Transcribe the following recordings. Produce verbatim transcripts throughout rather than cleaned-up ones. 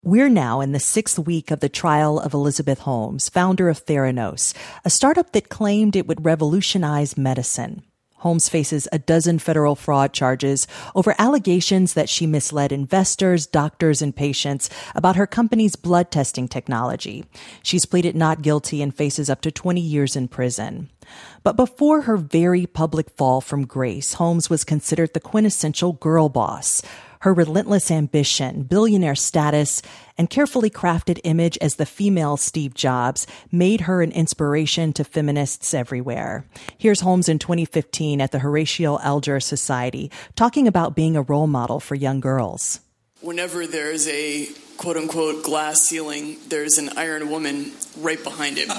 We're now in the sixth week of the trial of Elizabeth Holmes, founder of Theranos, a startup that claimed it would revolutionize medicine. Holmes faces a dozen federal fraud charges over allegations that she misled investors, doctors, and patients about her company's blood testing technology. She's pleaded not guilty and faces up to twenty years in prison. But before her very public fall from grace, Holmes was considered the quintessential girl boss. Her relentless ambition, billionaire status, and carefully crafted image as the female Steve Jobs made her an inspiration to feminists everywhere. Here's Holmes in twenty fifteen at the Horatio Alger Society talking about being a role model for young girls. Whenever there's a quote-unquote glass ceiling, there's an iron woman right behind it.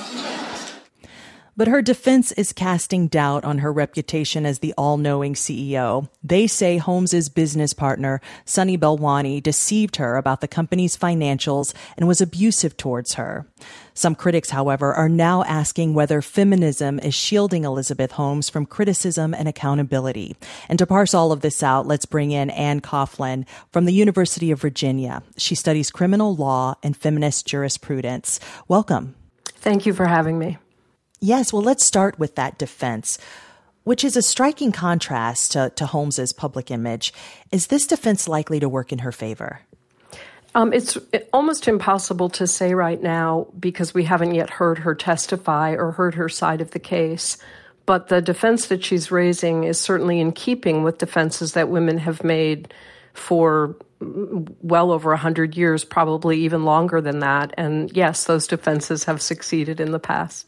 But her defense is casting doubt on her reputation as the all-knowing C E O. They say Holmes's business partner, Sunny Balwani, deceived her about the company's financials and was abusive towards her. Some critics, however, are now asking whether feminism is shielding Elizabeth Holmes from criticism and accountability. And to parse all of this out, let's bring in Ann Coughlin from the University of Virginia. She studies criminal law and feminist jurisprudence. Welcome. Thank you for having me. Yes, well, let's start with that defense, which is a striking contrast to, to Holmes's public image. Is this defense likely to work in her favor? Um, it's almost impossible to say right now because we haven't yet heard her testify or heard her side of the case. But the defense that she's raising is certainly in keeping with defenses that women have made for well over one hundred years, probably even longer than that. And yes, those defenses have succeeded in the past.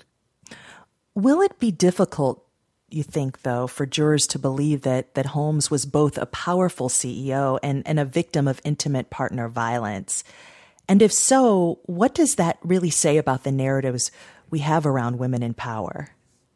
Will it be difficult, you think, though, for jurors to believe that that Holmes was both a powerful C E O and, and a victim of intimate partner violence? And if so, what does that really say about the narratives we have around women in power?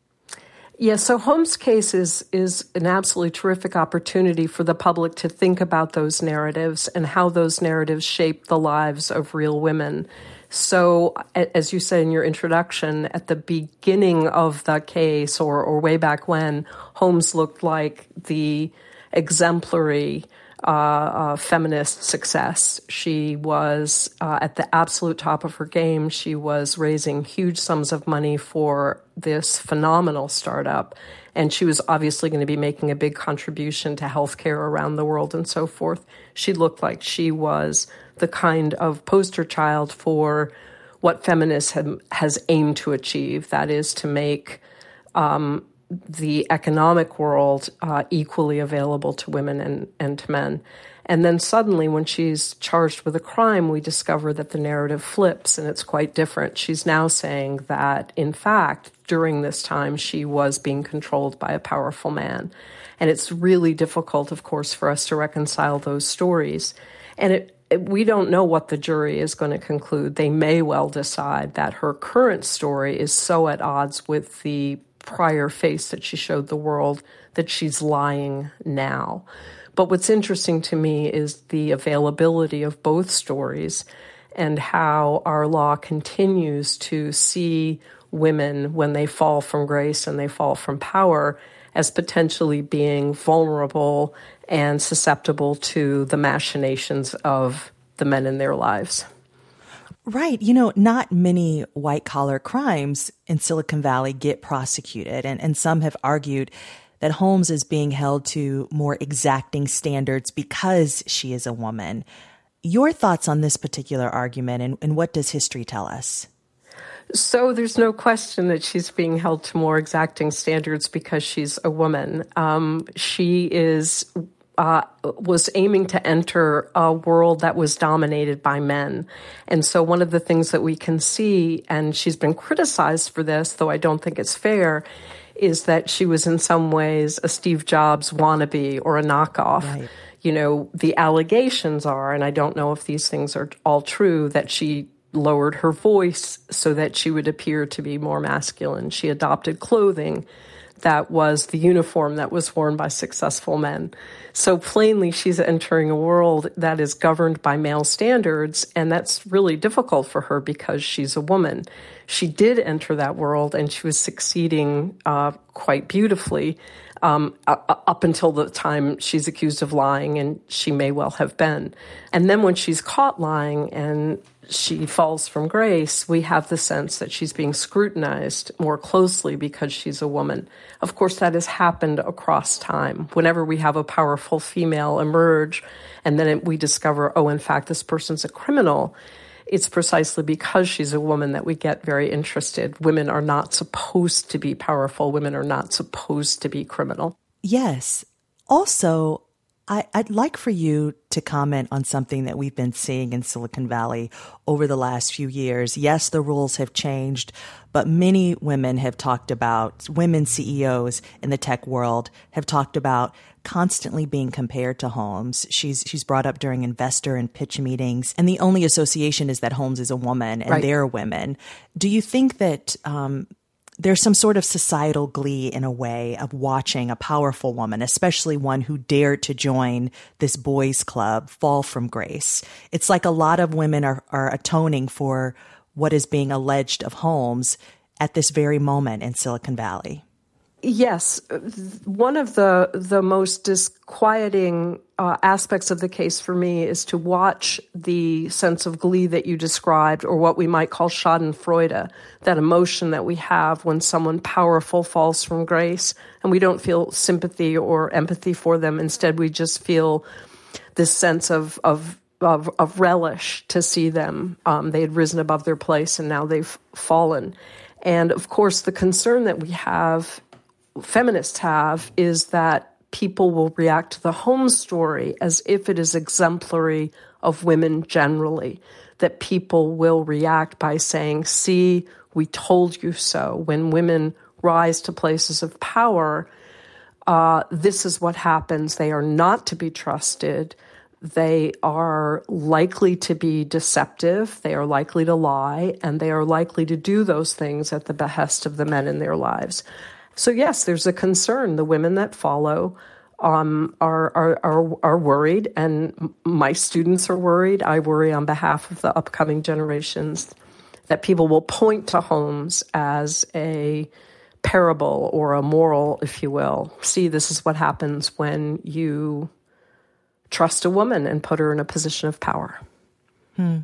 Yes, so Holmes' case is, is an absolutely terrific opportunity for the public to think about those narratives and how those narratives shape the lives of real women. So, as you said in your introduction, at the beginning of the case, or, or way back when, Holmes looked like the exemplary uh, uh, feminist success. She was uh, at the absolute top of her game. She was raising huge sums of money for this phenomenal startup, and she was obviously going to be making a big contribution to healthcare around the world and so forth. She looked like she was the kind of poster child for what feminism has aimed to achieve, that is to make um, the economic world uh, equally available to women and, and to men. And then suddenly, when she's charged with a crime, we discover that the narrative flips and it's quite different. She's now saying that, in fact, during this time, she was being controlled by a powerful man. And it's really difficult, of course, for us to reconcile those stories. And it we don't know what the jury is going to conclude. They may well decide that her current story is so at odds with the prior face that she showed the world that she's lying now. But what's interesting to me is the availability of both stories and how our law continues to see women, when they fall from grace and they fall from power, as potentially being vulnerable and susceptible to the machinations of the men in their lives. Right. You know, not many white-collar crimes in Silicon Valley get prosecuted, and, and some have argued that Holmes is being held to more exacting standards because she is a woman. Your thoughts on this particular argument, and, and what does history tell us? So there's no question that she's being held to more exacting standards because she's a woman. Um, she is uh, was aiming to enter a world that was dominated by men. And so one of the things that we can see, and she's been criticized for this, though I don't think it's fair, is that she was in some ways a Steve Jobs wannabe or a knockoff. Right. You know, the allegations are, and I don't know if these things are all true, that she lowered her voice so that she would appear to be more masculine. She adopted clothing that was the uniform that was worn by successful men. So plainly, she's entering a world that is governed by male standards, and that's really difficult for her because she's a woman. She did enter that world, and she was succeeding uh, quite beautifully um, up until the time she's accused of lying, and she may well have been. And then when she's caught lying and she falls from grace, we have the sense that she's being scrutinized more closely because she's a woman. Of course, that has happened across time. Whenever we have a powerful female emerge, and then we discover, oh, in fact, this person's a criminal, it's precisely because she's a woman that we get very interested. Women are not supposed to be powerful. Women are not supposed to be criminal. Yes. Also, I, I'd like for you to comment on something that we've been seeing in Silicon Valley over the last few years. Yes, the rules have changed, but many women have talked about, women C E Os in the tech world have talked about constantly being compared to Holmes. She's she's brought up during investor and pitch meetings, and the only association is that Holmes is a woman and right. they're women. Do you think that um, there's some sort of societal glee in a way of watching a powerful woman, especially one who dared to join this boys' club, fall from grace? It's like a lot of women are, are atoning for what is being alleged of Holmes at this very moment in Silicon Valley. Yes. One of the the most disquieting uh, aspects of the case for me is to watch the sense of glee that you described, or what we might call schadenfreude, that emotion that we have when someone powerful falls from grace, and we don't feel sympathy or empathy for them. Instead, we just feel this sense of of of, of relish to see them. Um, they had risen above their place, and now they've fallen. And of course, the concern that we have, feminists have, is that people will react to the Holmes story as if it is exemplary of women generally, that people will react by saying, see, we told you so. When women rise to places of power, uh, this is what happens. They are not to be trusted. They are likely to be deceptive. They are likely to lie, and they are likely to do those things at the behest of the men in their lives. So yes, there's a concern. The women that follow um, are, are are are worried, and my students are worried. I worry on behalf of the upcoming generations that people will point to Holmes as a parable or a moral, if you will. See, this is what happens when you trust a woman and put her in a position of power. Hmm.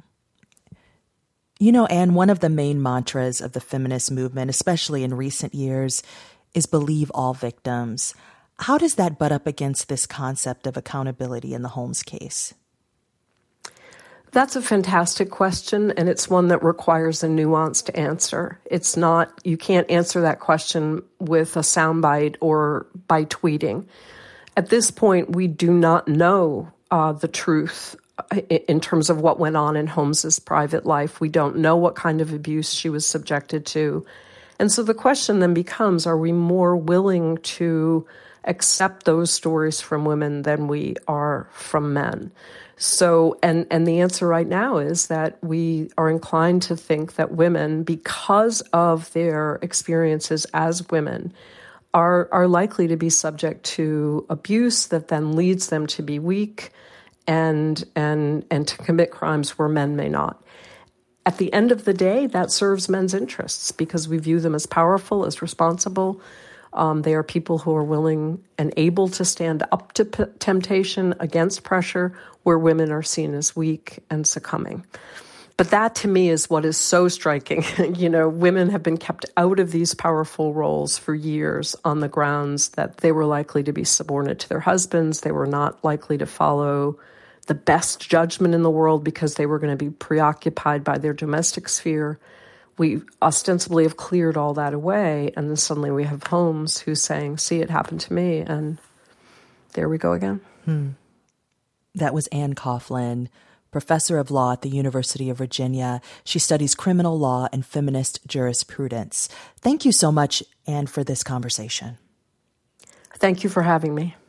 You know, Anne, one of the main mantras of the feminist movement, especially in recent years, is believe all victims. How does that butt up against this concept of accountability in the Holmes case? That's a fantastic question, and it's one that requires a nuanced answer. It's not, you can't answer that question with a soundbite or by tweeting. At this point, we do not know uh, the truth in terms of what went on in Holmes's private life. We don't know what kind of abuse she was subjected to. And so the question then becomes, are we more willing to accept those stories from women than we are from men? So, and, and the answer right now is that we are inclined to think that women, because of their experiences as women, are, are likely to be subject to abuse that then leads them to be weak and, and, and to commit crimes where men may not. At the end of the day, that serves men's interests because we view them as powerful, as responsible. Um, they are people who are willing and able to stand up to p- temptation, against pressure, where women are seen as weak and succumbing. But that, to me, is what is so striking. You know, women have been kept out of these powerful roles for years on the grounds that they were likely to be subordinate to their husbands. They were not likely to follow the best judgment in the world because they were going to be preoccupied by their domestic sphere. We ostensibly have cleared all that away, and then suddenly we have Holmes who's saying, see, it happened to me, and there we go again. Hmm. That was Anne Coughlin, professor of law at the University of Virginia. She studies criminal law and feminist jurisprudence. Thank you so much, Anne, for this conversation. Thank you for having me.